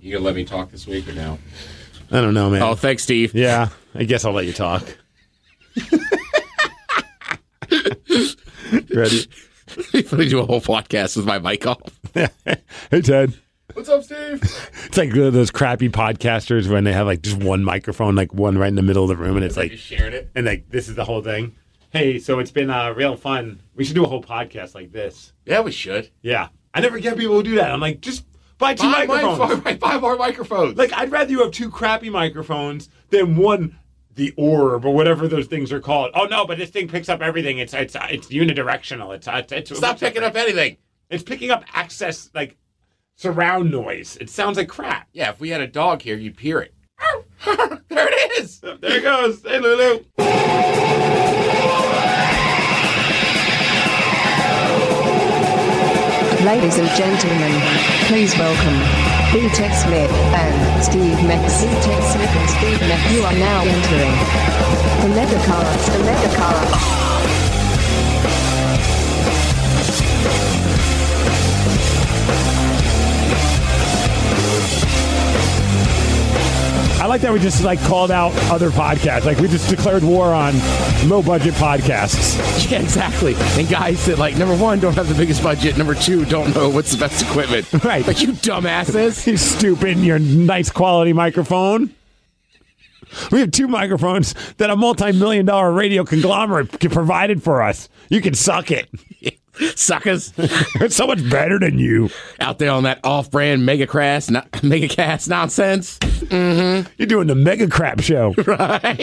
You gonna let me talk this week or no? I don't know, man. Oh, thanks, Steve. Yeah, I guess I'll let you talk. Ready? If I do a whole podcast with my mic off. Hey, Ted. What's up, Steve? It's like those crappy podcasters when they have like just one microphone, like one right in the middle of the room, and it's like just shared it. And like this is the whole thing. Hey, so it's been real fun. We should do a whole podcast like this. Yeah, we should. Yeah, I never get people who do that. I'm like, just buy two microphones. Buy more microphones. Like, I'd rather you have two crappy microphones than one, the orb or whatever those things are called. Oh no, but this thing picks up everything. It's unidirectional. It's not picking up anything. It's picking up access like surround noise. It sounds like crap. Yeah, if we had a dog here, you'd hear it. There it is. There it goes. Hey, Lulu. Ladies and gentlemen, please welcome B-Tech Smith and Steve Mex. B-Tech Smith and Steve Mex. You are now entering the Megacast. The Megacast. I like that we just like called out other podcasts. Like we just declared war on low budget podcasts. Yeah, exactly. And guys that like, number one, don't have the biggest budget. Number two, don't know what's the best equipment. Right. Like, you dumbasses. You stupid, your nice quality microphone. We have two microphones that a multi-million-dollar radio conglomerate provided for us. You can suck it. Suckers. It's so much better than you. Out there on that off-brand Megacast nonsense. Mm-hmm. You're doing the Mega Crap show. Right.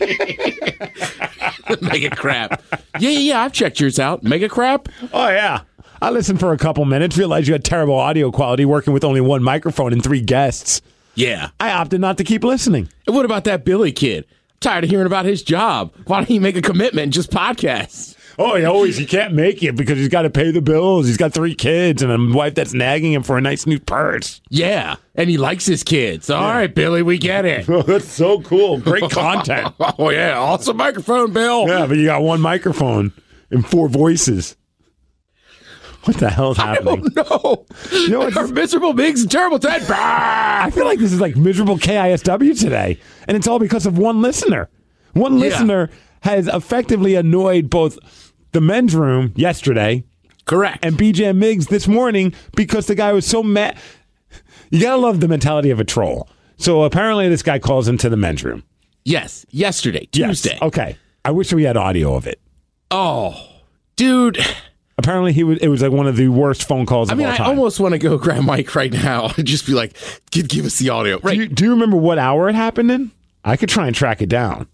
Mega Crap. Yeah, I've checked yours out. Mega Crap? Oh, yeah. I listened for a couple minutes, realized you had terrible audio quality working with only one microphone and 3 guests. Yeah. I opted not to keep listening. And what about that Billy kid? I'm tired of hearing about his job. Why don't he make a commitment and just podcast? Oh, he can't make it because he's got to pay the bills. He's got 3 kids and a wife that's nagging him for a nice new purse. Yeah, and he likes his kids. All right, Billy, we get it. Oh, that's so cool. Great content. Oh, yeah, awesome microphone, Bill. Yeah, but you got one microphone and 4 voices. What the hell is happening? I don't know. You know what? Miserable Biggs and Terrible Ted. I feel like this is like miserable KISW today, and it's all because of one listener. One listener has effectively annoyed both the men's room yesterday, correct, and BJ and Miggs this morning because the guy was so mad. You gotta love the mentality of a troll. So apparently, this guy calls into the men's room. Yes, yesterday, Tuesday. Yes. Okay, I wish we had audio of it. Oh, dude. Apparently, it was like one of the worst phone calls of all time. I almost want to go grab Mike right now and just be like, give us the audio. Right. Do you remember what hour it happened in? I could try and track it down.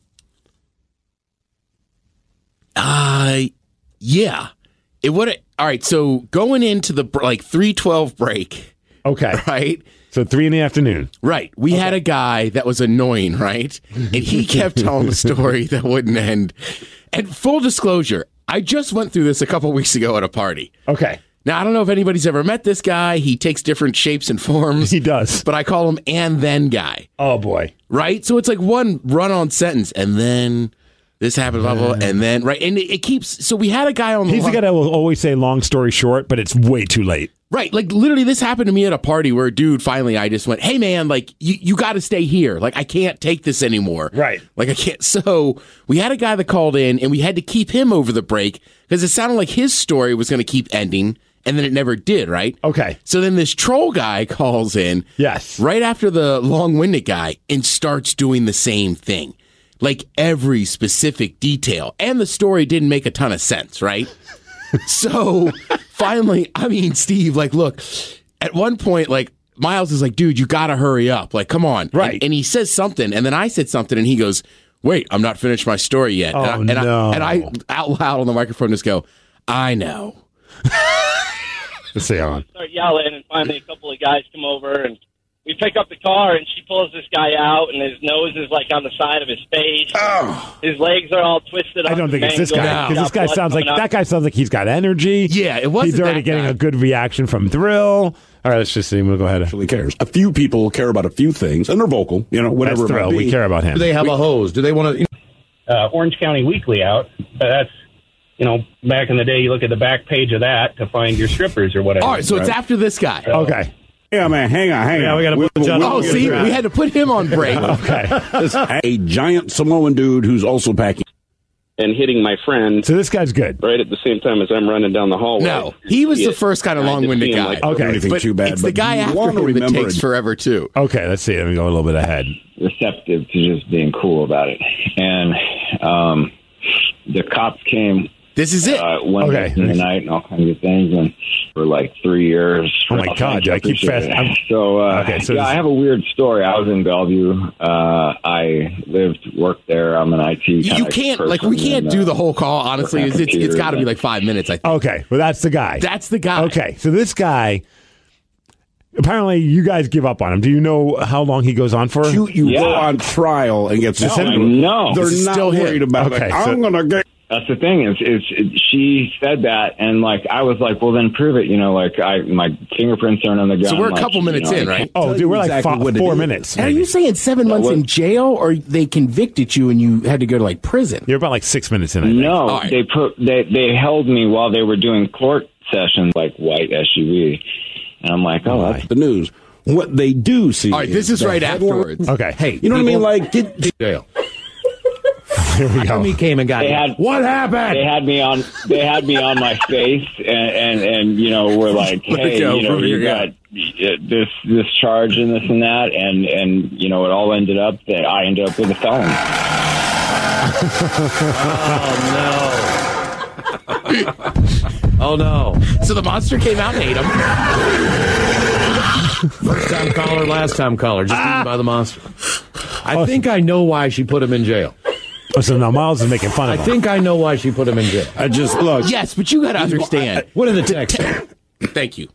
Yeah. It would. All right. So going into the 3:12 break. Okay. Right. So 3 in the afternoon. Right. We had a guy that was annoying, right? And he kept telling a story that wouldn't end. And full disclosure, I just went through this a couple weeks ago at a party. Okay. Now, I don't know if anybody's ever met this guy. He takes different shapes and forms. He does. But I call him and then guy. Oh, boy. Right? So it's like one run-on sentence, and then this happened, blah, blah, blah, and then, right? And it keeps, so we had a guy on the He's the guy that will always say long story short, but it's way too late. Right. Like, literally, this happened to me at a party where, dude, finally, I just went, hey, man, like, you got to stay here. Like, I can't take this anymore. Right. Like, I can't. So we had a guy that called in, and we had to keep him over the break because it sounded like his story was going to keep ending, and then it never did, right? Okay. So then this troll guy calls in. Yes. Right after the long-winded guy and starts doing the same thing. Like, every specific detail. And the story didn't make a ton of sense, right? So finally, I mean, Steve, like, look, at one point, like, Miles is like, dude, you got to hurry up. Like, come on. Right. And he says something, and then I said something, and he goes, wait, I'm not finished my story yet. Oh, and I out loud on the microphone just go, I know. Let's see on. Start yelling, and finally a couple of guys come over, and we pick up the car, and she pulls this guy out, and his nose is like on the side of his face. Oh. His legs are all twisted. I don't think it's this guy because this guy sounds like that guy sounds like he's got energy. Yeah, it wasn't. He's already getting a good reaction from Thrill. All right, let's just see. We'll go ahead. Actually cares. A few people care about a few things, and they're vocal. You know, whatever. That's Thrill. We care about him. Do they have a hose? Do they want to? Orange County Weekly out. That's, back in the day, you look at the back page of that to find your strippers or whatever. All right, so it's after this guy. Okay. Yeah, man, hang on. Yeah, we got to put the judge. Oh, see, we had to put him on break. Okay. This a giant Samoan dude who's also packing. And hitting my friend So this guy's good. right at the same time as I'm running down the hallway. No, he was the first kind of long-winded guy. Okay. Anything But too bad. it's the but guy you after wanna him that remember takes it. forever, too. Okay, let's see. Let me go a little bit ahead. receptive to just being cool about it. And the cops came This is it. one day in the night and all kinds of things, and for like 3 years. Oh my God! I keep fast. So, Okay, so yeah, I have a weird story. I was in Bellevue. I worked there. I'm an IT. You can't, like, we can't do the whole call, honestly. work on It's got to be computers. like 5 minutes, I think. Okay, well that's the guy. That's the guy. Okay, so this guy. Apparently, you guys give up on him. Do you know how long he goes on for? You Yeah. go on trial and get suspended. No, They're This is not still him. worried about Okay, it. so- I'm gonna get. that's the thing. Is she said that, and like I was like, well, then prove it. You know, like my fingerprints aren't on the gun. So we're a like, couple minutes in, right? Oh, dude, we're like exactly what it 4 is. minutes. And are maybe. you saying 7 months what- in jail, or they convicted you and you had to go to, like, prison? You're about like 6 minutes in. I think. No, All right. they held me while they were doing court sessions, like white SUV, and I'm like, oh, that's The news. What they do see. All right, this is the right headline- afterwards. Okay. Hey, You know what I mean? people- Like, get jail. Here we go. He came and got They you. had- What happened? They had me on my face, and you know, we're like, Let it hey, go, you know, prove it, you yeah. got this charge and this and that, and you know, it all ended up that I ended up with a felony. Oh no! So the monster came out and ate him. First time caller, last time caller, just eaten by the monster. I think I know why she put him in jail. Oh, so now Miles is making fun I of him. think I know why she put him in jail. I just look. Yes, but you got to understand. What are the texts? Thank you.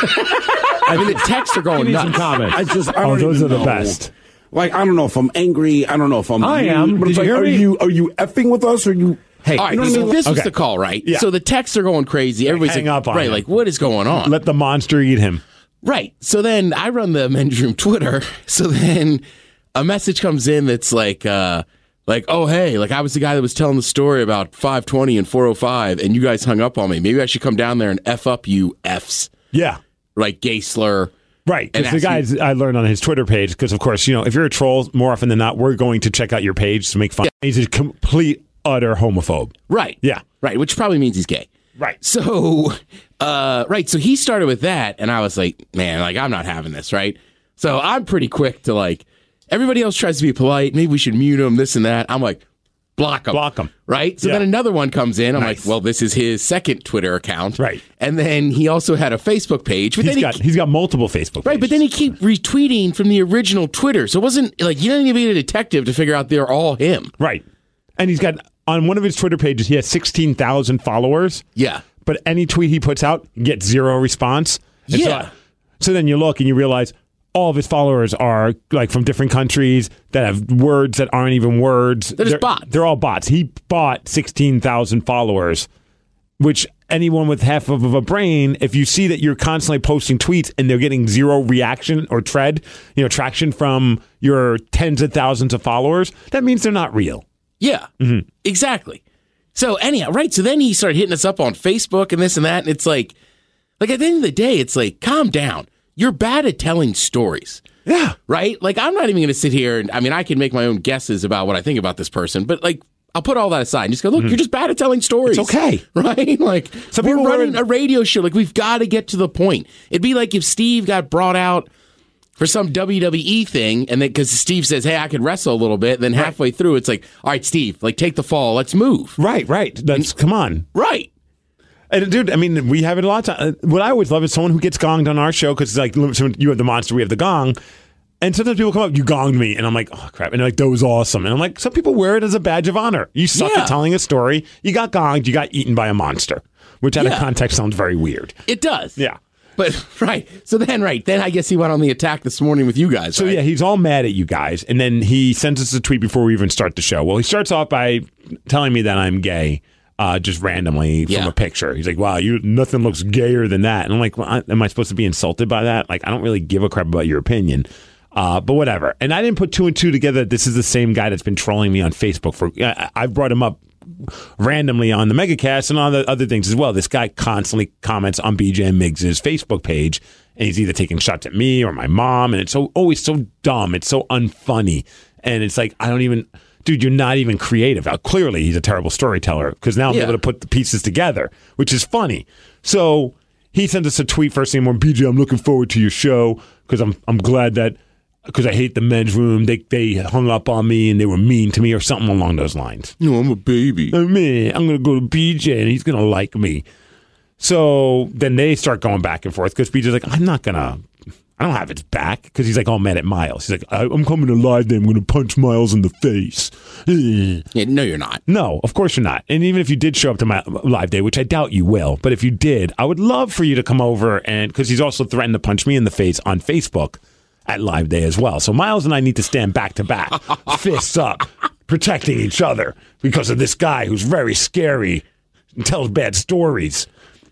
I mean, the texts are going Give me some nuts. comments. I just. I Oh, don't those even are the know. best. Like, I don't know if I'm angry. I don't know if I'm. I mean, am. But it's Did you like, hear me? are you effing with us? Or are you? Hey, All right, You know what I so mean? this was Okay. the call, right? Yeah. So the texts are going crazy. Everybody's hang like, up on right, him. like, what is going on? Let the monster eat him. Right. So then I run the men's room Twitter. So then a message comes in that's like, oh, hey, like I was the guy that was telling the story about 520 and 405, and you guys hung up on me. Maybe I should come down there and F up you Fs, Yeah. like gay slur. Right, And because the ask guys I learned on his Twitter page, because of course, you know, if you're a troll, more often than not, we're going to check out your page to make fun. He's a complete, utter homophobe. Right. Yeah. Right. Which probably means he's gay. Right. So, right. So he started with that, and I was like, man, like, I'm not having this, right? So I'm pretty quick to like, everybody else tries to be polite. Maybe we should mute him, this and that. I'm like, block him. Block him. Right? So Yeah. then another one comes in. I'm Nice. like, well, this is his second Twitter account. Right. And then he also had a Facebook page. But He's got multiple Facebook pages. Right, but then he keep retweeting from the original Twitter. So it wasn't like you didn't even need a detective to figure out they're all him. Right. And he's got, on one of his Twitter pages, he has 16,000 followers. Yeah. But any tweet he puts out gets zero response. And Yeah. So then you look and you realize all of his followers are like from different countries that have words that aren't even words. They're just bots. They're all bots. He bought 16,000 followers, which anyone with half of a brain, if you see that you're constantly posting tweets and they're getting zero reaction or traction from your tens of thousands of followers, that means they're not real. Yeah, exactly. So anyhow, right. So then he started hitting us up on Facebook and this and that. And it's like at the end of the day, it's like, calm down. You're bad at telling stories. Yeah. Right? Like, I'm not even going to sit here and, I mean, I can make my own guesses about what I think about this person, but like, I'll put all that aside and just go, look, you're just bad at telling stories. It's okay. Right? Like, Some we're people running a radio show. Like, we've got to get to the point. It'd be like if Steve got brought out for some WWE thing, and then because Steve says, hey, I could wrestle a little bit, and then halfway through, it's like, all right, Steve, like, take the fall. Let's move. Right. Come on. Right. And dude, I mean, we have it a lot of time. What I always love is someone who gets gonged on our show because it's like, so you have the monster, we have the gong. And sometimes people come up, you gonged me. And I'm like, oh, crap. And they're like, that was awesome. And I'm like, some people wear it as a badge of honor. You suck Yeah. at telling a story. You got gonged. You got eaten by a monster, which out of Yeah. context sounds very weird. It does. Yeah. But, right. So then, then I guess he went on the attack this morning with you guys, So right? yeah, he's all mad at you guys. And then he sends us a tweet before we even start the show. Well, he starts off by telling me that I'm gay. Just randomly from Yeah. a picture. He's like, wow, nothing looks gayer than that. And I'm like, well, am I supposed to be insulted by that? Like, I don't really give a crap about your opinion. But whatever. And I didn't put two and two together. This is the same guy that's been trolling me on Facebook for, I've brought him up randomly on the Megacast and on the other things as well. This guy constantly comments on BJ and Miggs' Facebook page and he's either taking shots at me or my mom, and it's always so dumb. It's so unfunny, and it's like I don't even. Dude, you're not even creative. Now, clearly, he's a terrible storyteller because now I'm able to put the pieces together, which is funny. So he sent us a tweet first thing morning, BJ, I'm looking forward to your show because I'm glad that because I hate the men's room. They hung up on me and they were mean to me or something along those lines. No, I'm a baby. I'm going to go to BJ and he's going to like me. So then they start going back and forth because BJ's like, I don't have its back because he's like all mad at Miles. He's like, I'm coming to Live Day. I'm going to punch Miles in the face. Yeah, no, you're not. No, of course you're not. And even if you did show up to my Live Day, which I doubt you will, but if you did, I would love for you to come over and because he's also threatened to punch me in the face on Facebook at Live Day as well. So Miles and I need to stand back to back, fists up, protecting each other because of this guy who's very scary and tells bad stories.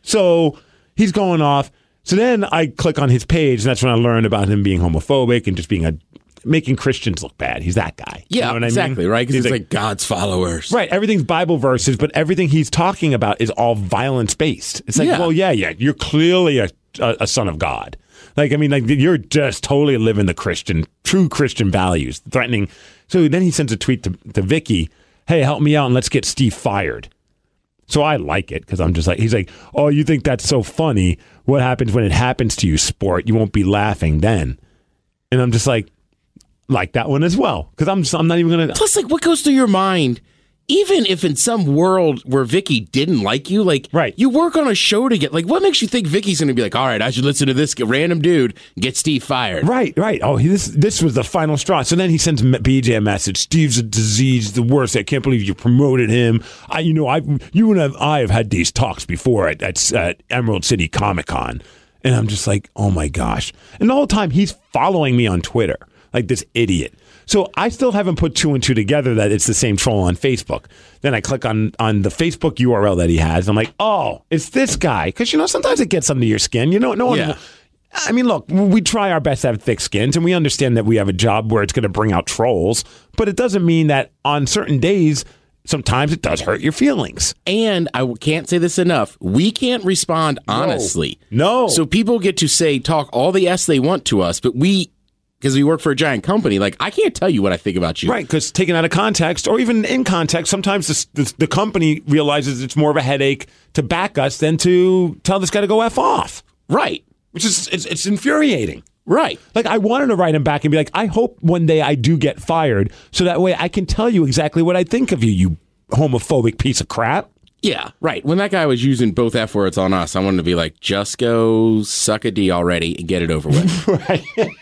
So he's going off. So then I click on his page, and that's when I learned about him being homophobic and just making Christians look bad. He's that guy. Yeah, you know what exactly, I mean? right? Because he's like God's followers. Right, everything's Bible verses, but everything he's talking about is all violence-based. It's like, well, yeah, you're clearly a son of God. Like, I mean, like you're just totally living the true Christian values, threatening. So then he sends a tweet to Vicky, hey, help me out and let's get Steve fired. So I like it because I'm just like, he's like, oh, you think that's so funny? What happens when it happens to you, sport? You won't be laughing then. And I'm just like that one as well because I'm not even going to. Plus, like, what goes through your mind? Even if in some world where Vicky didn't like you, like, right. You work on a show to get, like, what makes you think Vicky's going to be like, all right, I should listen to this random dude and get Steve fired? Right. Oh, this was the final straw. So then he sends BJ a message. Steve's a disease, the worst. I can't believe you promoted him. You and I have had these talks before at Emerald City Comic Con. And I'm just like, oh my gosh. And the whole time he's following me on Twitter, like this idiot. So I still haven't put two and two together that it's the same troll on Facebook. Then I click on the Facebook URL that he has. I'm like, oh, it's this guy. Because, sometimes it gets under your skin. No one. Yeah. I mean, look, we try our best to have thick skins, and we understand that we have a job where it's going to bring out trolls. But it doesn't mean that on certain days, sometimes it does hurt your feelings. And I can't say this enough. We can't respond honestly. No. So people get to talk all the S they want to us, but because we work for a giant company, like, I can't tell you what I think about you. Right, because taken out of context, or even in context, sometimes the company realizes it's more of a headache to back us than to tell this guy to go F off. Right. Which is, it's infuriating. Right. Like, I wanted to write him back and be like, I hope one day I do get fired, so that way I can tell you exactly what I think of you, you homophobic piece of crap. Yeah, right. When that guy was using both F words on us, I wanted to be like, just go suck a D already and get it over with. Right.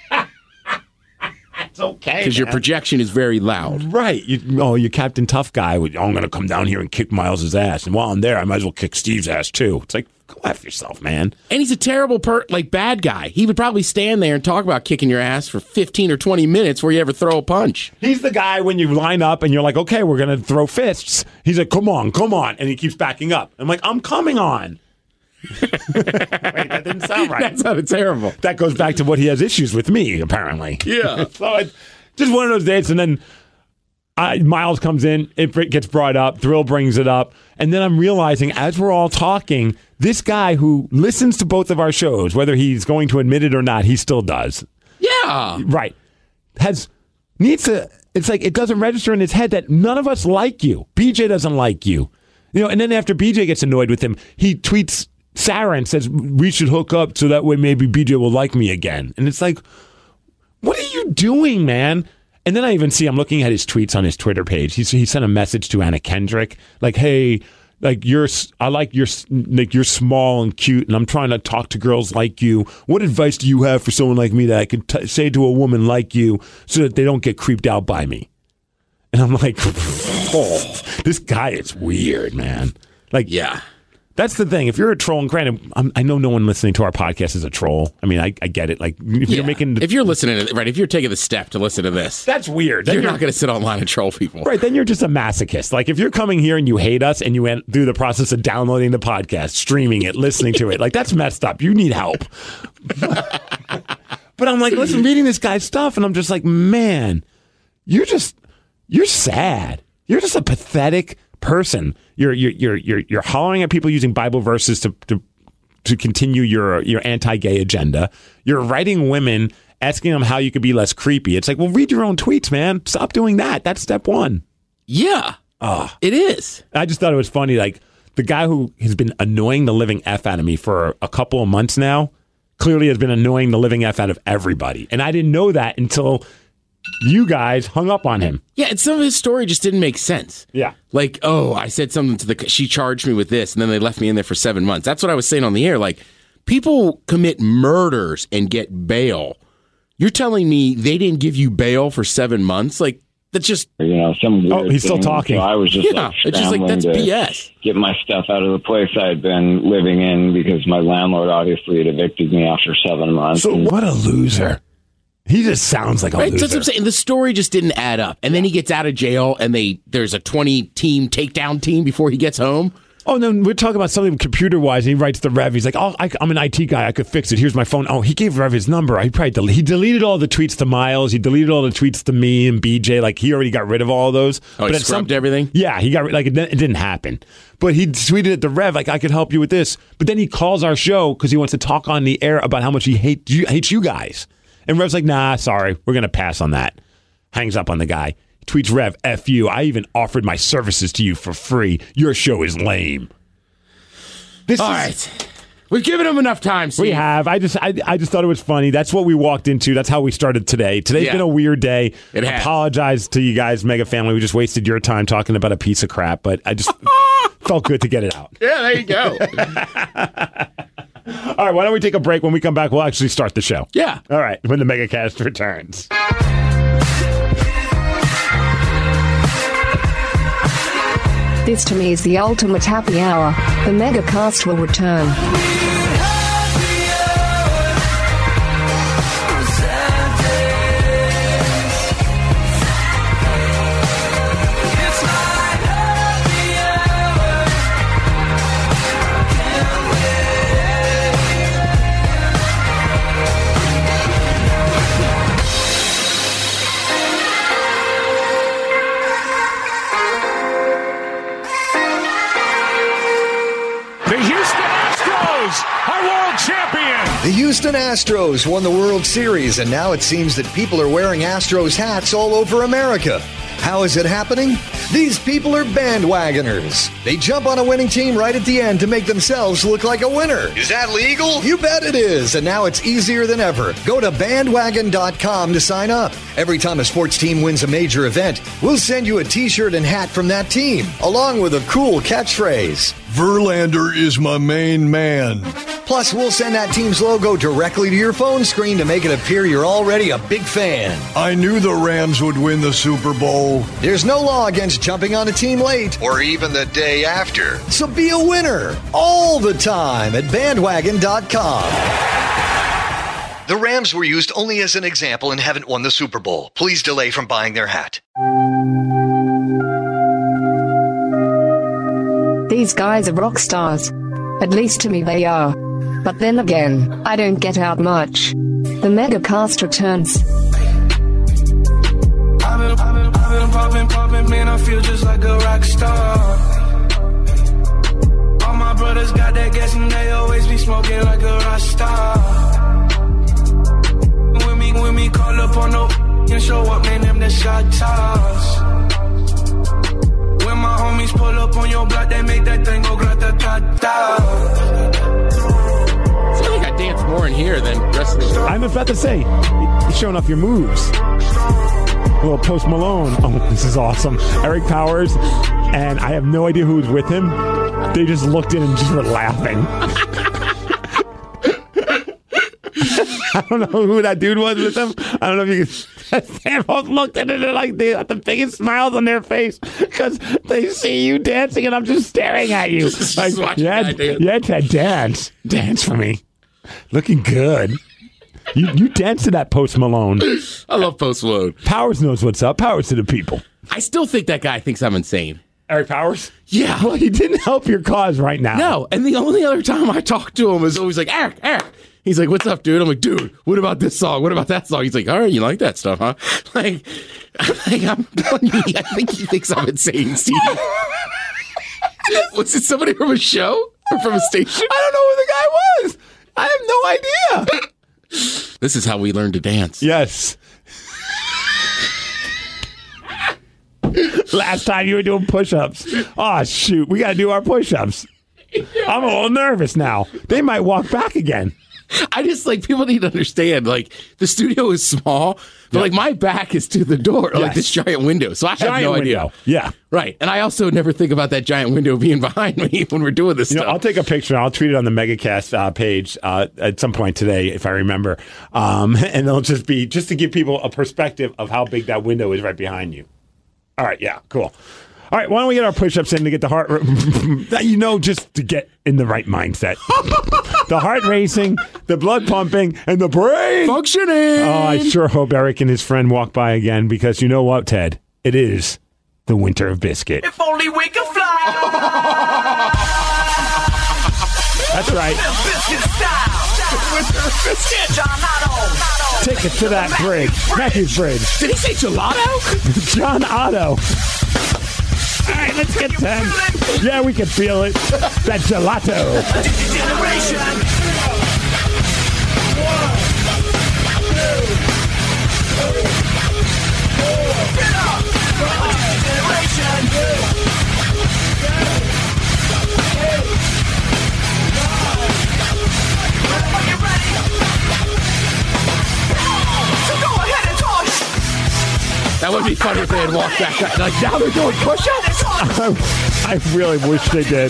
It's okay. Because your projection is very loud. Right. You're Captain Tough Guy. I'm going to come down here and kick Miles' ass. And while I'm there, I might as well kick Steve's ass, too. It's like, go F yourself, man. And he's a terrible, bad guy. He would probably stand there and talk about kicking your ass for 15 or 20 minutes before you ever throw a punch. He's the guy when you line up and you're like, okay, we're going to throw fists. He's like, come on. And he keeps backing up. I'm like, I'm coming on. Wait, that didn't sound right. That sounded terrible. That goes back to what he has issues with me, apparently. Yeah. So it's just one of those days, and then Miles comes in, it gets brought up, Thrill brings it up, and then I'm realizing as we're all talking, this guy who listens to both of our shows, whether he's going to admit it or not, he still does. Yeah. Right. It's like it doesn't register in his head that none of us like you. BJ doesn't like you. And then after BJ gets annoyed with him, he tweets Sarah and says, we should hook up so that way maybe BJ will like me again. And it's like, what are you doing, man? And then I'm looking at his tweets on his Twitter page. He sent a message to Anna Kendrick, like, hey, like you're small and cute, and I'm trying to talk to girls like you. What advice do you have for someone like me that I could say to a woman like you so that they don't get creeped out by me? And I'm like, oh, this guy is weird, man. Like, yeah. That's the thing. If you're a troll, and granted, I know no one listening to our podcast is a troll. I mean, I get it. Like, if you're listening to if you're taking the step to listen to this, that's weird. You're not going to sit online and troll people. Right. Then you're just a masochist. Like, if you're coming here and you hate us and you went through the process of downloading the podcast, streaming it, listening to it, like, that's messed up. You need help. But I'm like, listen, reading this guy's stuff, and I'm just like, man, you're sad. You're just a pathetic person. You're hollering at people using Bible verses to to continue your anti-gay agenda. You're writing women, asking them how you could be less creepy. It's like, well, read your own tweets, man. Stop doing that. That's step one. Yeah. It is. I just thought it was funny. Like, the guy who has been annoying the living F out of me for a couple of months now clearly has been annoying the living F out of everybody. And I didn't know that until you guys hung up on him. Yeah, and some of his story just didn't make sense. Yeah. Like, I said something to she charged me with this, and then they left me in there for 7 months. That's what I was saying on the air. Like, people commit murders and get bail. You're telling me they didn't give you bail for 7 months? Like, that's just... some weird he's still thing. talking. So I was just it's just like, that's BS. Get my stuff out of the place I had been living in because my landlord obviously had evicted me after 7 months. So what a loser. He just sounds like a loser. That's what I'm saying. The story just didn't add up. And then he gets out of jail, and there's a 20-team takedown team before he gets home. Oh, no, we're talking about something computer-wise, and he writes to Rev. He's like, I'm an IT guy. I could fix it. Here's my phone. Oh, he gave Rev his number. He deleted all the tweets to Miles. He deleted all the tweets to me and BJ. Like, he already got rid of all of those. Oh, he scrubbed everything? Yeah, he got it didn't happen. But he tweeted it to Rev, like, I could help you with this. But then he calls our show because he wants to talk on the air about how much he hates you guys. And Rev's like, nah, sorry. We're going to pass on that. Hangs up on the guy. Tweets Rev, F you. I even offered my services to you for free. Your show is lame. All right. We've given him enough time, Steve. We have. I just thought it was funny. That's what we walked into. That's how we started today. Today's been a weird day. It has. Apologize to you guys, Mega Family. We just wasted your time talking about a piece of crap, but I just felt good to get it out. Yeah, there you go. All right, why don't we take a break? When we come back, we'll actually start the show. Yeah. All right, when the MegaCast returns. This to me is the ultimate happy hour. The MegaCast will return. The Houston Astros won the World Series, and now it seems that people are wearing Astros hats all over America. How is it happening? These people are bandwagoners. They jump on a winning team right at the end to make themselves look like a winner. Is that legal? You bet it is, and now it's easier than ever. Go to bandwagon.com to sign up. Every time a sports team wins a major event, we'll send you a t-shirt and hat from that team, along with a cool catchphrase. Verlander is my main man. Plus, we'll send that team's logo directly to your phone screen to make it appear you're already a big fan. I knew the Rams would win the Super Bowl. There's no law against jumping on a team late or even the day after. So be a winner all the time at bandwagon.com. The Rams were used only as an example and haven't won the Super Bowl. Please delay from buying their hat. These guys are rock stars. At least to me they are. But then again, I don't get out much. The MegaCast returns. I've been popping, man, I feel just like a rock star. All my brothers got that gas and they always be smoking like a rock star. When me call up on no and show up, man, them the shot toss. When my homies pull up on your block, they make that thing go grata-ta-ta. I feel like I dance more in here than rest of the show. I'm about to say, you're showing off your moves. A little Post Malone. Oh, this is awesome. Eric Powers, and I have no idea who was with him. They just looked in and just were laughing. I don't know who that dude was with him. I don't know if you can. They both looked at it like they got the biggest smiles on their face because they see you dancing, and I'm just staring at you. Like, yeah, Ted, dance for me. Looking good. You dance to that Post Malone. I love Post Malone. Powers knows what's up. Powers to the people. I still think that guy thinks I'm insane. Eric Powers? Yeah. Well, he didn't help your cause right now. No, and the only other time I talk to him is always like, Eric. He's like, what's up, dude? I'm like, dude, what about this song? What about that song? He's like, all right, you like that stuff, huh? I'm telling you, I think he thinks I'm insane, Steve. Was it somebody from a show or from a station? I don't know who the guy I have no idea. This is how we learn to dance. Yes. Last time you were doing push-ups. Oh, shoot. We got to do our push-ups. I'm a little nervous now. They might walk back again. I just, people need to understand, the studio is small, but, my back is to the door, like this giant window. So I have no idea. Yeah. Right. And I also never think about that giant window being behind me when we're doing this stuff. I'll take a picture. I'll tweet it on the Megacast page at some point today, if I remember. And it'll just be to give people a perspective of how big that window is right behind you. All right. Yeah. Cool. All right, why don't we get our push-ups in to get the heart, just to get in the right mindset. The heart racing, the blood pumping, and the brain functioning. Oh, I sure hope Eric and his friend walk by again, because you know what, Ted? It is the winter of biscuit. If only we could fly. That's right. Biscuit style. Winter of biscuit. John Otto. Take it to that bridge. Matthew's Bridge. Did he say gelato? John Otto. All right, let's get 10. Yeah, we can feel it. That gelato. That would be funny if they had walked back. Now they're doing push-ups? I really wish they did.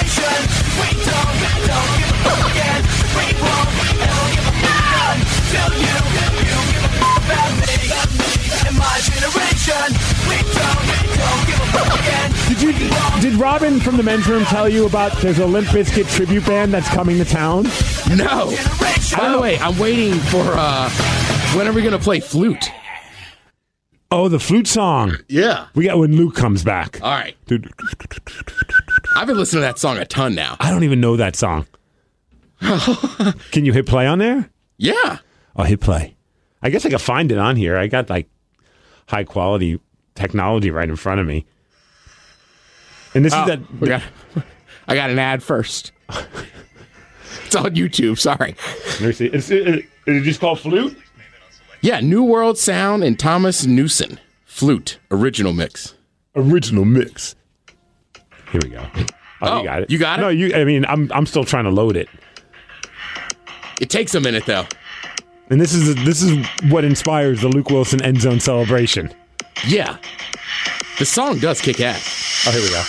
Did Robin from the men's room tell you about there's a Limp Bizkit tribute band that's coming to town? No. By the way, I'm waiting for when are we going to play Flute? Oh, the flute song. Yeah. We got when Luke comes back. All right. Dude. I've been listening to that song a ton now. I don't even know that song. Can you hit play on there? Yeah. I'll hit play. I guess I can find it on here. I got high quality technology right in front of me. And this is that. I got an ad first. It's on YouTube. Sorry. Let me see. Is it just called Flute? Yeah, New World Sound and Thomas Newson. Flute. Original mix. Original mix. Here we go. Oh, you got it. You got it? No, I'm still trying to load it. It takes a minute, though. And this is what inspires the Luke Wilson end zone celebration. Yeah. The song does kick ass. Oh, here we go.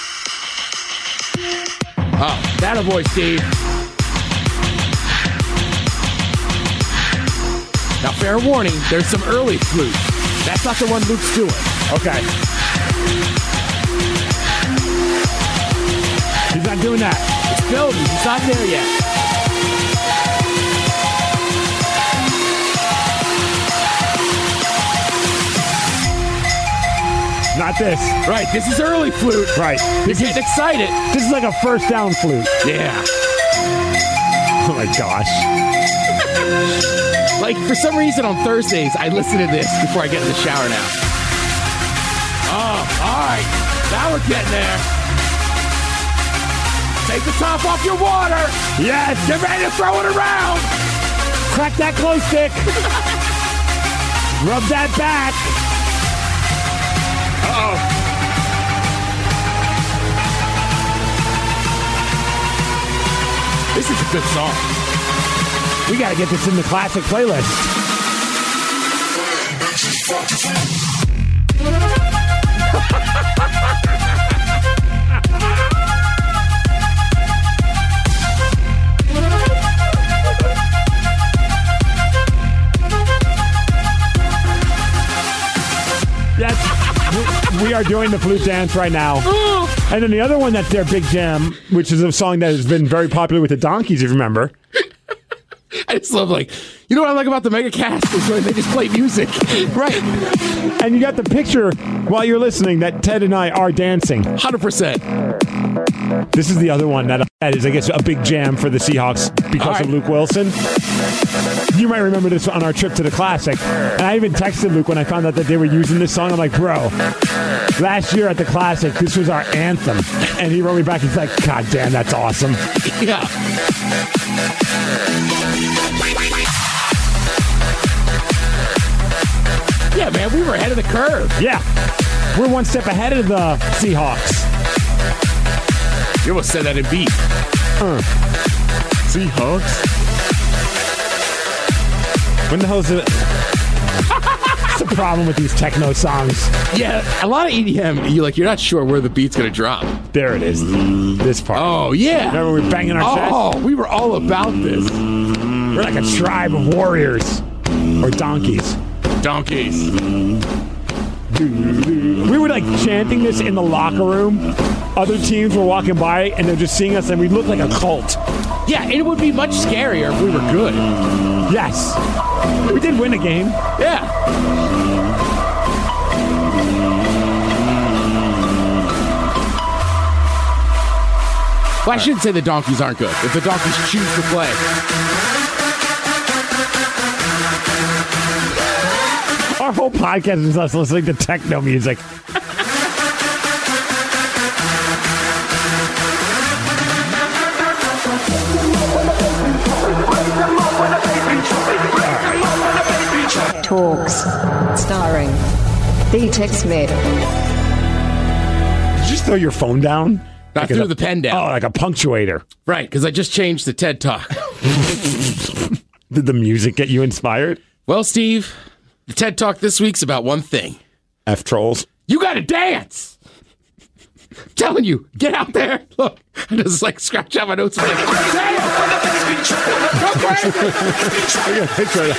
Oh, that a boy, Steve. Now, fair warning, there's some early flute. That's not the one Luke's doing. Okay. He's not doing that. It's building. He's not there yet. Not this. Right, this is early flute. Right. You're getting excited. This is like a first down flute. Yeah. Oh, my gosh. For some reason on Thursdays, I listen to this before I get in the shower now. Oh, all right. Now we're getting there. Take the top off your water. Yes. Get ready to throw it around. Crack that glow stick. Rub that back. Uh-oh. This is a good song. We got to get this in the classic playlist. Yes, we are doing the flute dance right now. And then the other one that's their big jam, which is a song that has been very popular with the Donkeys, if you remember. I just love, you know what I like about the Megacast is when they just play music. Right. And you got the picture while you're listening that Ted and I are dancing. 100%. This is the other one that is, I guess, a big jam for the Seahawks because of Luke Wilson. You might remember this on our trip to the Classic. And I even texted Luke when I found out that they were using this song. I'm like, bro, last year at the Classic, this was our anthem. And he wrote me back. He's like, God damn, that's awesome. Yeah. we were ahead of the curve. Yeah. We're one step ahead of the Seahawks. You almost said that in beat. Seahawks? When the hell is it? What's the problem with these techno songs? Yeah, a lot of EDM, you're not sure where the beat's going to drop. There it is. This part. Oh, yeah. Remember we were banging our chest? Oh, we were all about this. We're like a tribe of warriors. Or donkeys. Donkeys. We were like chanting this in the locker room. Other teams were walking by and they're just seeing us and we look like a cult. Yeah, it would be much scarier if we were good. Yes. We did win a game. Yeah. Well, I shouldn't say the donkeys aren't good. If the donkeys choose to play. Our whole podcast is us listening to techno music. Talks. Starring B-Tech Smith. Did you just throw your phone down? I threw the pen down. Oh, like a punctuator. Right, because I just changed the TED Talk. Did the music get you inspired? Well, Steve, the TED Talk this week's about one thing. F-trolls. You got to dance! I'm telling you, get out there. Look, I just scratch out my notes. I'm like, dance! Go crazy! I got a picture of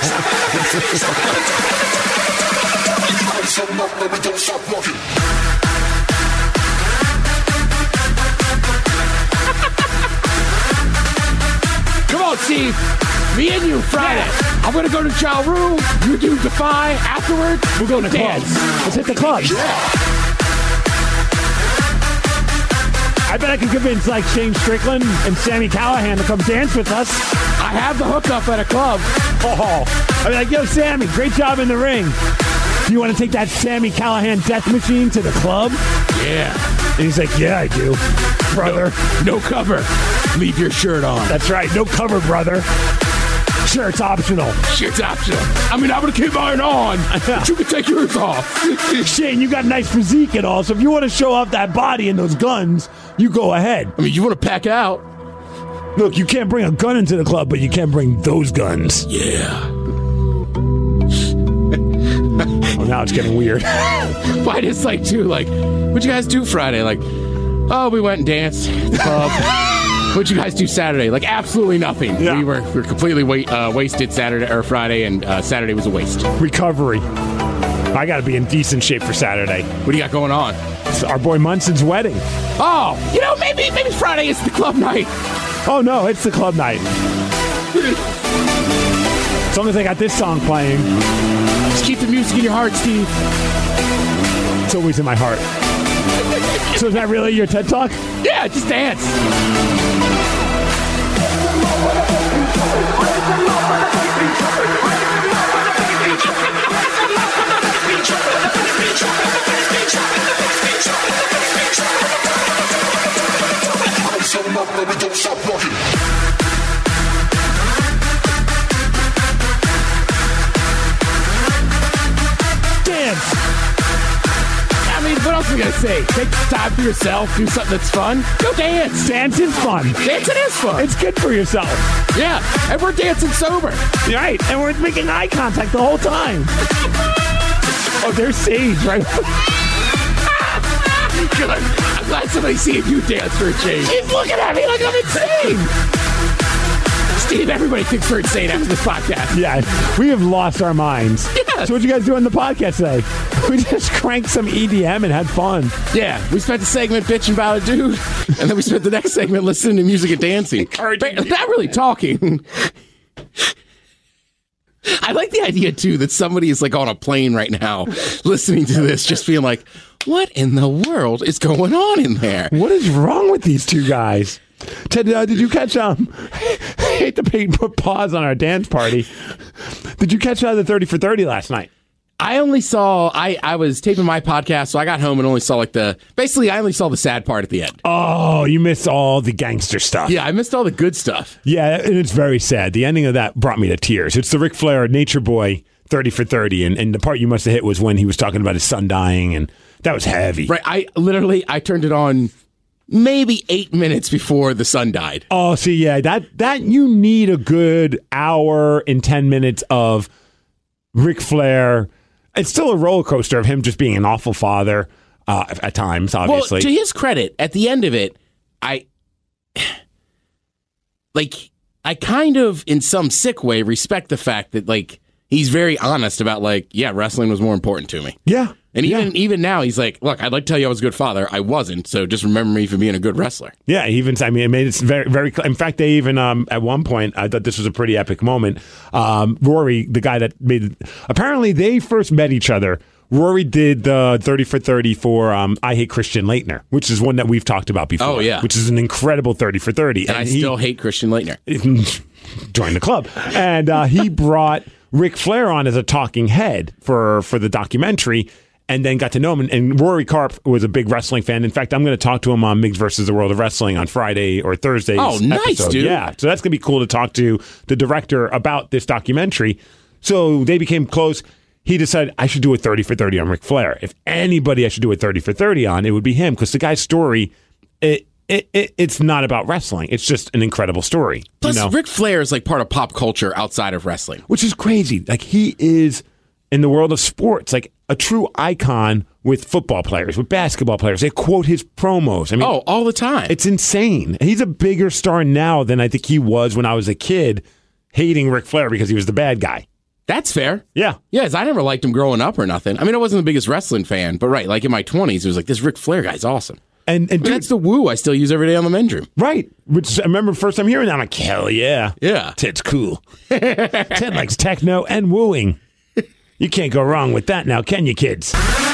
Come on, Steve. Me and you, Friday. Yeah. I'm going to go to Ja Rule. You do Defy. Afterwards, we're going to dance. Let's hit the club. Yeah. I bet I could convince Shane Strickland and Sammy Callahan to come dance with us. I have the hookup at a club. Oh, I'd be like, yo, Sammy, great job in the ring. Do you want to take that Sammy Callahan death machine to the club? Yeah. And he's like, yeah, I do, brother. No cover. Leave your shirt on. That's right. No cover, brother. Shirt's optional. Shirt's optional. I mean, I'm going to keep mine on, but you can take yours off. Shane, you got nice physique and all, so if you want to show off that body and those guns, you go ahead. I mean, you want to pack out. Look, you can't bring a gun into the club, but you can bring those guns. Yeah. Oh, now it's getting weird. Why just what'd you guys do Friday? Oh, we went and danced at the club. What'd you guys do Saturday? Absolutely nothing. Yeah. We were completely wasted Saturday or Friday, and Saturday was a waste. Recovery. I got to be in decent shape for Saturday. What do you got going on? It's our boy Munson's wedding. Oh, maybe Friday is the club night. Oh, no, it's the club night. As long as I got this song playing. Just keep the music in your heart, Steve. It's always in my heart. So is that really your TED Talk? Yeah, just dance. Dance. I mean, what else are we going to say? Take time for yourself, do something that's fun. Go dance. Dance is fun. Dancing is fun. It's good for yourself. Yeah, and we're dancing sober. Right, and we're making eye contact the whole time. Oh, there's Sage, right? Good. I'm glad somebody's seeing you dance for a change. He's looking at me like I'm insane. Steve, everybody thinks we're insane after this podcast. Yeah, we have lost our minds. Yes. So what'd you guys do on the podcast today? We just cranked some EDM and had fun. Yeah, we spent the segment bitching about a dude, and then we spent the next segment listening to music and dancing. Not really talking. I like the idea, too, that somebody is on a plane right now listening to this, just being like, what in the world is going on in there? What is wrong with these two guys? Ted, did you catch I hate to put pause on our dance party. Did you catch the 30 for 30 last night? I only saw, I was taping my podcast, so I got home and only saw basically I only saw the sad part at the end. Oh, you missed all the gangster stuff. Yeah, I missed all the good stuff. Yeah, and it's very sad. The ending of that brought me to tears. It's the Ric Flair Nature Boy 30 for 30. And the part you must have hit was when he was talking about his son dying, and that was heavy. Right. I turned it on maybe 8 minutes before the son died. Oh, see, yeah, that you need a good hour and 10 minutes of Ric Flair. It's still a roller coaster of him just being an awful father at times, obviously. Well, to his credit, at the end of it, I kind of, in some sick way, respect the fact that, like, he's very honest about, like, yeah, wrestling was more important to me. Yeah. And even now, he's like, look, I'd like to tell you I was a good father. I wasn't, so just remember me for being a good wrestler. Yeah, it made it very, very clear. In fact, they even, at one point, I thought this was a pretty epic moment. Rory, the guy that made it, apparently they first met each other. Rory did the 30 for 30 for I Hate Christian Laettner, which is one that we've talked about before. Oh, yeah. Which is an incredible 30 for 30. And I still hate Christian Laettner. Join the club. And he brought Ric Flair on as a talking head for the documentary, and then got to know him. And Rory Karp was a big wrestling fan. In fact, I'm going to talk to him on Migs versus the World of Wrestling on Friday or Thursday. Oh, nice, episode. dude. Yeah, so that's going to be cool to talk to the director about this documentary. So they became close. He decided I should do a 30 for 30 on Ric Flair. If anybody I should do a 30 for 30 on, it would be him, because the guy's story, it's not about wrestling. It's just an incredible story. Plus, Ric Flair is like part of pop culture outside of wrestling. Which is crazy. Like, he is, in the world of sports, like a true icon with football players, with basketball players. They quote his promos. I mean, all the time. It's insane. He's a bigger star now than I think he was when I was a kid, hating Ric Flair because he was the bad guy. That's fair. Yeah. Yes, I never liked him growing up or nothing. I mean, I wasn't the biggest wrestling fan, but right, like in my 20s, it was like, this Ric Flair guy's awesome. And dude, that's the woo I still use every day on the men's room. Right. Which I remember the first time hearing that, I'm like, hell yeah. Yeah. Ted's cool. Ted likes techno and wooing. You can't go wrong with that now, can you, kids?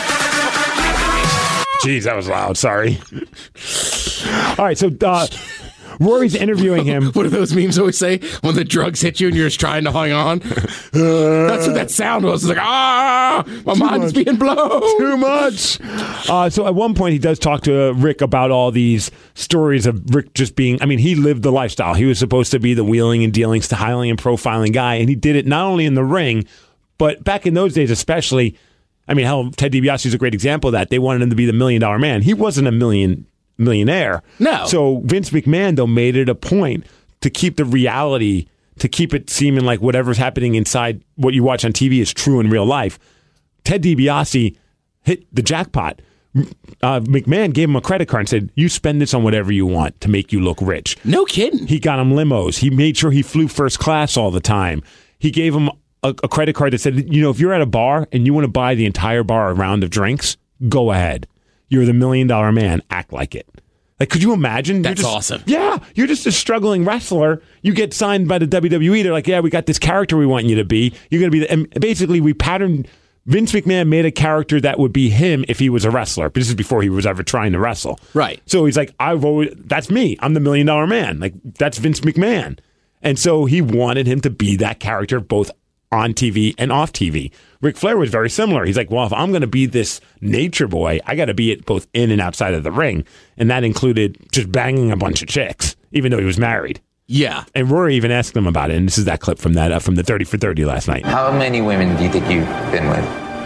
Jeez, that was loud. Sorry. All right, so Rory's interviewing him. What do those memes always say? When the drugs hit you and you're just trying to hang on? That's what that sound was. It's like, my mind's being blown. Too much. So at one point, he does talk to Rick about all these stories of Rick just being, I mean, he lived the lifestyle. He was supposed to be the wheeling and dealing, styling and profiling guy, and he did it not only in the ring, but back in those days especially. I mean, hell, Ted DiBiase is a great example of that. They wanted him to be the $1 million man. He wasn't a millionaire. No. So Vince McMahon, though, made it a point to keep the reality, to keep it seeming like whatever's happening inside what you watch on TV is true in real life. Ted DiBiase hit the jackpot. McMahon gave him a credit card and said, you spend this on whatever you want to make you look rich. No kidding. He got him limos. He made sure he flew first class all the time. He gave him a credit card that said, you know, if you're at a bar and you want to buy the entire bar a round of drinks, go ahead. You're the $1 million man. Act like it. Like, could you imagine? That's awesome. Yeah. You're just a struggling wrestler. You get signed by the WWE. They're like, yeah, we got this character we want you to be. You're going to be and basically, we patterned. Vince McMahon made a character that would be him if he was a wrestler. But this is before he was ever trying to wrestle. Right. So he's like, that's me. I'm the $1 million man. Like, that's Vince McMahon. And so he wanted him to be that character both on TV and off TV. Ric Flair was very similar. He's like, well, if I'm going to be this nature boy, I got to be it both in and outside of the ring. And that included just banging a bunch of chicks, even though he was married. Yeah. And Rory even asked him about it. And this is that clip from from the 30 for 30 last night. How many women do you think you've been with?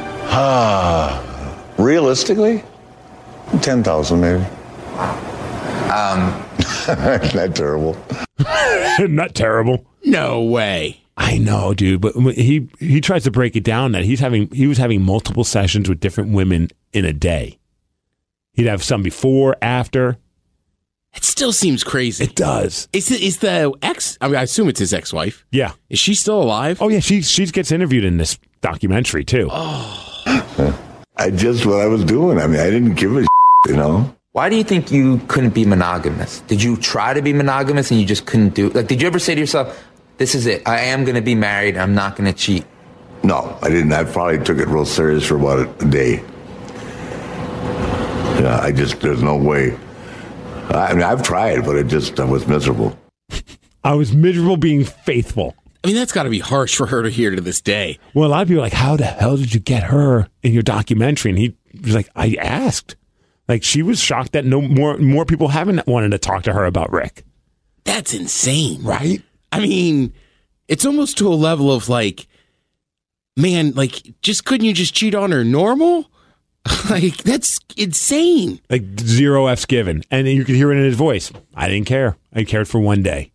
Realistically, 10,000 maybe. Not terrible. Not terrible. No way. I know, dude, but he tries to break it down that he was having multiple sessions with different women in a day. He'd have some before, after. It still seems crazy. It does. Is the ex? I mean, I assume it's his ex-wife. Yeah. Is she still alive? Oh yeah, she gets interviewed in this documentary too. Oh. I just what I was doing. I mean, I didn't give a you know. Why do you think you couldn't be monogamous? Did you try to be monogamous and you just couldn't do it? Like, did you ever say to yourself, this is it. I am going to be married. I'm not going to cheat. No, I didn't. I probably took it real serious for about a day. Yeah, there's no way. I mean, I've tried, but I was miserable. I was miserable being faithful. I mean, that's got to be harsh for her to hear to this day. Well, a lot of people are like, how the hell did you get her in your documentary? And he was like, I asked. Like, she was shocked that no more people haven't wanted to talk to her about Rick. That's insane. Right? I mean, it's almost to a level of like, man, like, just couldn't you just cheat on her normal? Like, that's insane. Like, zero F's given. And you could hear it in his voice. I didn't care. I cared for one day.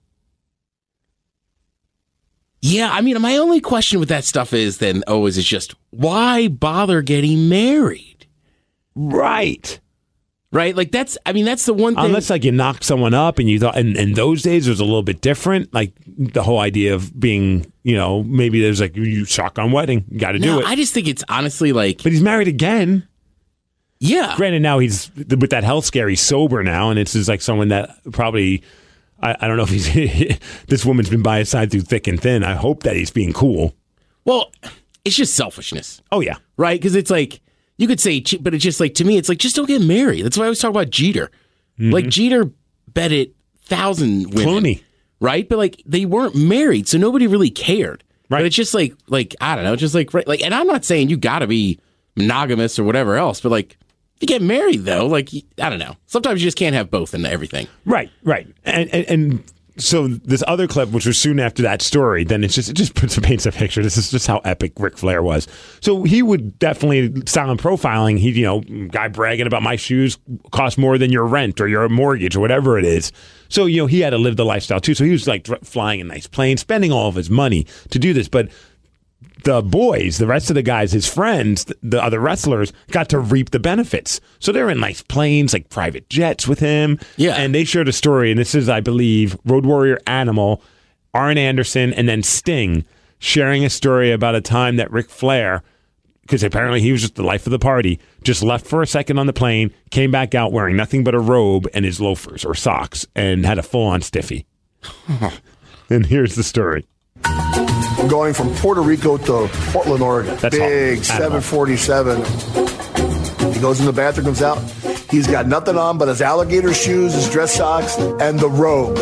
Yeah, I mean, my only question with that stuff is then, is it just, why bother getting married? Right. Right? Like, that's the one thing. Unless, like, you knocked someone up and you thought, and in those days it was a little bit different. Like, the whole idea of being, maybe there's like, you shotgun wedding. You got to do it. I just think it's honestly like. But he's married again. Yeah. Granted, now he's, with that health scare, he's sober now. And it's just like someone that probably, I don't know if he's, this woman's been by his side through thick and thin. I hope that he's being cool. Well, it's just selfishness. Oh, yeah. Right? Because it's like, you could say, but it's just like, to me, it's like, just don't get married. That's why I always talk about Jeter. Mm-hmm. Like, Jeter betted 1,000 women. Clooney. Right? But, like, they weren't married, so nobody really cared. Right. But it's just like I don't know, just like, right, like, and I'm not saying you got to be monogamous or whatever else, but, like, you get married, though, like, I don't know. Sometimes you just can't have both in everything. Right. And so this other clip, which was soon after that story, then it just paints a picture. This is just how epic Ric Flair was. So he would definitely, silent profiling, guy bragging about my shoes cost more than your rent or your mortgage or whatever it is. So, he had to live the lifestyle too. So he was like flying a nice plane, spending all of his money to do this. But the boys, the rest of the guys, his friends, the other wrestlers, got to reap the benefits. So they're in nice planes, like private jets with him. Yeah. And they shared a story, and this is, I believe, Road Warrior Animal, Arn Anderson, and then Sting sharing a story about a time that Ric Flair, because apparently he was just the life of the party, just left for a second on the plane, came back out wearing nothing but a robe and his loafers or socks, and had a full-on stiffy. And here's the story. Going from Puerto Rico to Portland, Oregon. That's big 747. He goes in the bathroom, comes out. He's got nothing on but his alligator shoes, his dress socks, and the robe.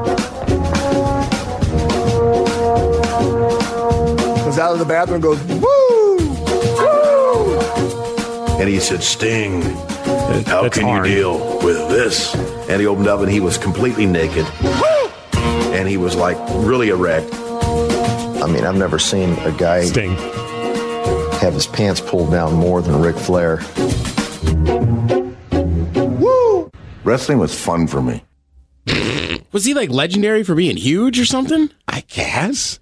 Comes out of the bathroom and goes, woo! Woo! And he said, Sting, how can you deal with this? And he opened up and he was completely naked. Woo! And he was like really erect. I mean, I've never seen a guy Sting have his pants pulled down more than Ric Flair. Woo! Wrestling was fun for me. Was he like legendary for being huge or something? I guess.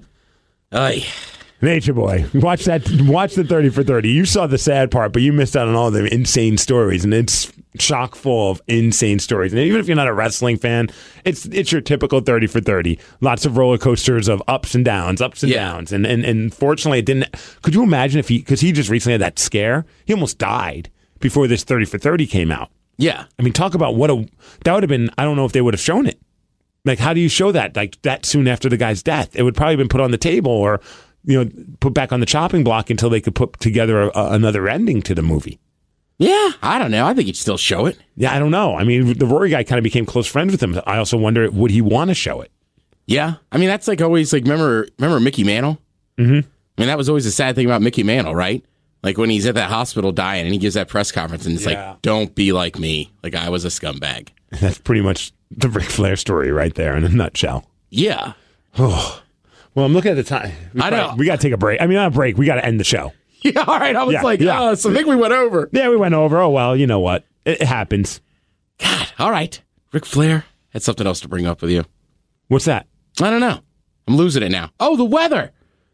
Nature Boy. Watch the 30 for 30. You saw the sad part, but you missed out on all the insane stories, and it's chock full of insane stories. And even if you're not a wrestling fan, it's your typical 30 for 30. Lots of roller coasters of ups and downs. And fortunately it didn't. Could you imagine if because he just recently had that scare, he almost died before this 30 for 30 came out. Yeah. I mean, talk about that would have been, I don't know if they would have shown it. Like, how do you show that? Like, that soon after the guy's death? It would probably have been put on the table or, put back on the chopping block until they could put together another ending to the movie. Yeah, I don't know. I think he'd still show it. Yeah, I don't know. I mean, the Rory guy kind of became close friends with him. I also wonder, would he want to show it? Yeah. I mean, that's like always, like, remember Mickey Mantle? Mm-hmm. I mean, that was always the sad thing about Mickey Mantle, right? Like, when he's at that hospital dying and he gives that press conference and it's like, don't be like me. Like, I was a scumbag. That's pretty much the Ric Flair story right there in a nutshell. Yeah. Oh. Well, I'm looking at the time. I know. We got to take a break. I mean, not a break. We got to end the show. Yeah, all right. I was so I think we went over. Yeah, we went over. Oh, well, you know what? It happens. God, all right. Ric Flair had something else to bring up with you. What's that? I don't know. I'm losing it now. Oh, the weather.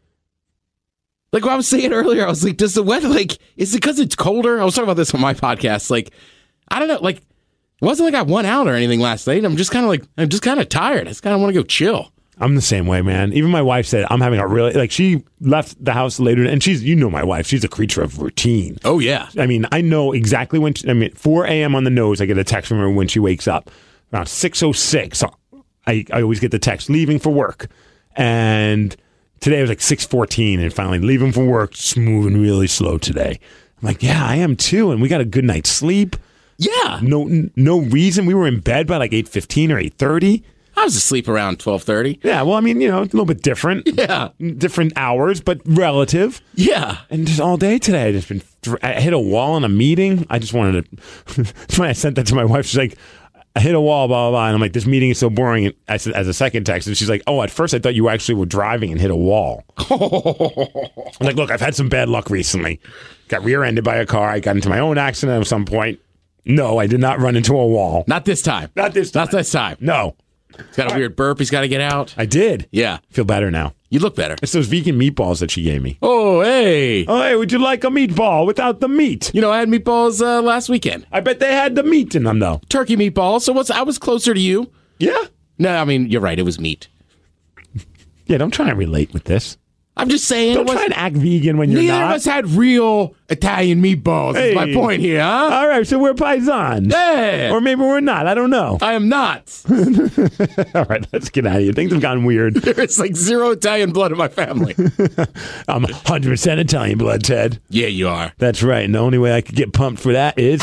Like what I was saying earlier, I was like, does the weather, like, is it because it's colder? I was talking about this on my podcast. Like, I don't know. Like, it wasn't like I won out or anything last night. I'm just kind of tired. I just kind of want to go chill. I'm the same way, man. Even my wife said I'm having a really, like, she left the house later, and she's, my wife, she's a creature of routine. Oh, yeah. I mean, I know exactly when, 4 a.m. on the nose, I get a text from her when she wakes up. Around 6:06, I always get the text, leaving for work. And today it was like 6:14, and finally leaving for work, just moving really slow today. I'm like, yeah, I am too, and we got a good night's sleep. Yeah. No reason. We were in bed by like 8:15 or 8:30. I was asleep around 12:30. Yeah, well, I mean, a little bit different. Yeah. Different hours, but relative. Yeah. And just all day today, I just been, I hit a wall in a meeting. I just wanted to, that's why I sent that to my wife. She's like, I hit a wall, blah, blah, blah. And I'm like, this meeting is so boring. And as a second text. And she's like, oh, at first I thought you actually were driving and hit a wall. I'm like, look, I've had some bad luck recently. Got rear-ended by a car. I got into my own accident at some point. No, I did not run into a wall. Not this time. Not this time. Not this time. No. He's got a weird burp. He's got to get out. I did. Yeah. Feel better now. You look better. It's those vegan meatballs that she gave me. Oh, hey. Oh, hey, would you like a meatball without the meat? You know, I had meatballs last weekend. I bet they had the meat in them, though. Turkey meatballs. So I was closer to you. Yeah. No, I mean, you're right. It was meat. Yeah, don't try and relate with this. I'm just saying. Don't try and act vegan when you're Neither not. of us had real Italian meatballs. Hey. Is my point here, huh? All right, so we're paisans. Yeah. Or maybe we're not. I don't know. I am not. All right, let's get out of here. Things have gotten weird. There's like zero Italian blood in my family. I'm 100% Italian blood, Ted. Yeah, you are. That's right. And the only way I could get pumped for that is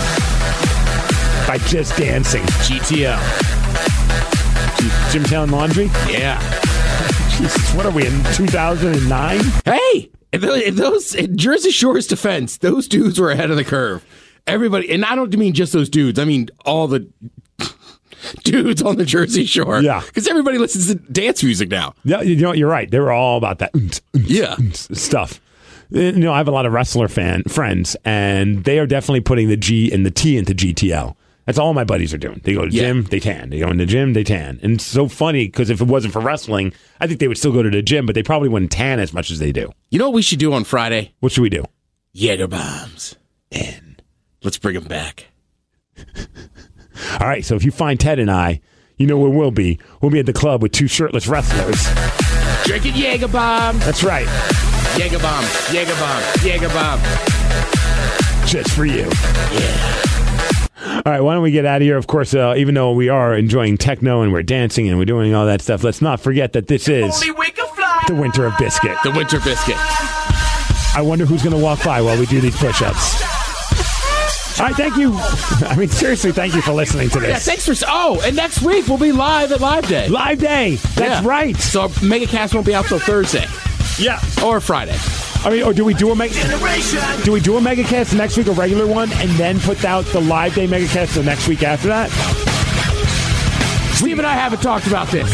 by just dancing. GTL. Jim Town Laundry? Yeah. Jesus, what are we in 2009? Hey, in Jersey Shore's defense, those dudes were ahead of the curve. Everybody, and I don't mean just those dudes. I mean all the dudes on the Jersey Shore. Yeah, because everybody listens to dance music now. Yeah, you know, you're right. They were all about that stuff. You know, I have a lot of wrestler friends, and they are definitely putting the G and the T into GTL. That's all my buddies are doing. They go to the gym, they tan. They go in the gym, they tan. And it's so funny because if it wasn't for wrestling, I think they would still go to the gym, but they probably wouldn't tan as much as they do. You know what we should do on Friday? What should we do? Jaeger bombs. And let's bring them back. All right, so if you find Ted and I, you know where we'll be. We'll be at the club with two shirtless wrestlers. Drinking Jaeger bombs. That's right. Jaeger bombs. Jaeger bombs. Jaeger bombs. Just for you. Yeah. All right, why don't we get out of here? Of course, even though we are enjoying techno and we're dancing and we're doing all that stuff, let's not forget that this is the Winter of Biscuit. The Winter Biscuit. I wonder who's going to walk by while we do these push-ups. All right, thank you. I mean, seriously, thank you for listening to this. Yeah, thanks for... Oh, and next week we'll be live at Live Day. Live Day. That's right. So MegaCast won't be out till Thursday. Yeah. Or Friday. I mean, or do we do a MegaCast next week, a regular one, and then put out the Live Day MegaCast the next week after that? Steve and I haven't talked about this.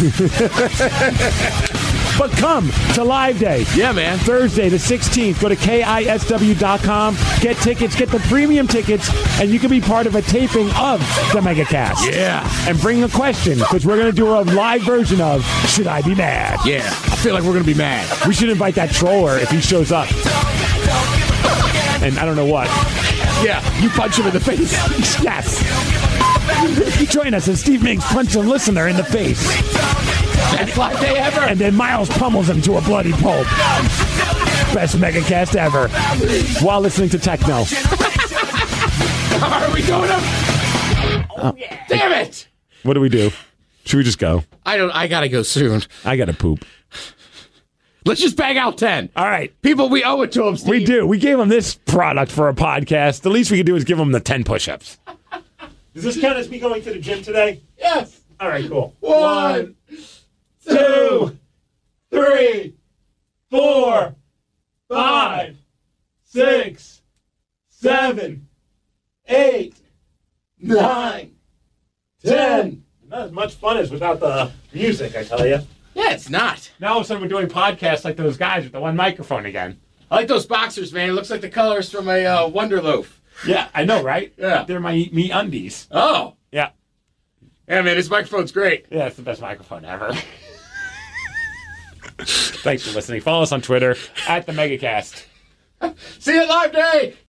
But come to Live Day. Yeah, man. Thursday the 16th. Go to KISW.com. Get tickets. Get the premium tickets. And you can be part of a taping of the MegaCast. Yeah. And bring a question, because we're going to do a live version of Should I Be Mad? Yeah. I feel like we're going to be mad. We should invite that troller if he shows up. And I don't know what. Yeah. You punch him in the face. Yes. Join us as Steve Miggs punches a listener in the face. Best Live Day ever. And then Miles pummels him to a bloody pulp. Best MegaCast ever. While listening to techno. Are we going up? Oh, yeah. Damn it! What do we do? Should we just go? I gotta go soon. I gotta poop. Let's just bang out 10. All right. People, we owe it to them, Steve. We do. We gave them this product for a podcast. The least we can do is give them the 10 push-ups. Does this count as me going to the gym today? Yes. All right, cool. 1, 2, 3, 4, 5, 6, 7, 8, 9, 10. Not as much fun as without the music, I tell you. Yeah, it's not. Now all of a sudden we're doing podcasts like those guys with the one microphone again. I like those boxers, man. It looks like the colors from a Wonder Loaf. Yeah, I know, right? Yeah. They're my me undies. Oh. Yeah. Yeah, man, this microphone's great. Yeah, it's the best microphone ever. Thanks for listening. Follow us on Twitter at the MegaCast. See you at Live Day.